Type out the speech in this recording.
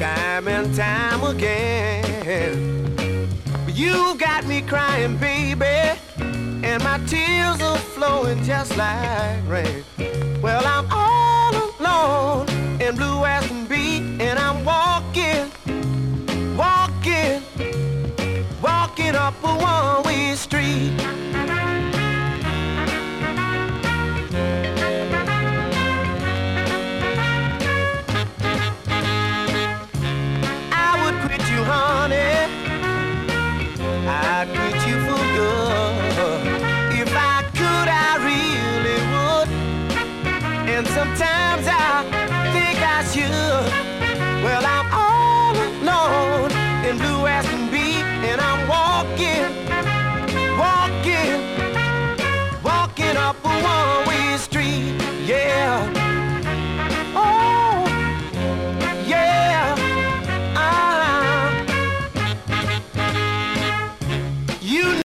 time and time again. You got me crying, baby, and my tears are flowing just like rain. Well, I'm all alone and blue as can be.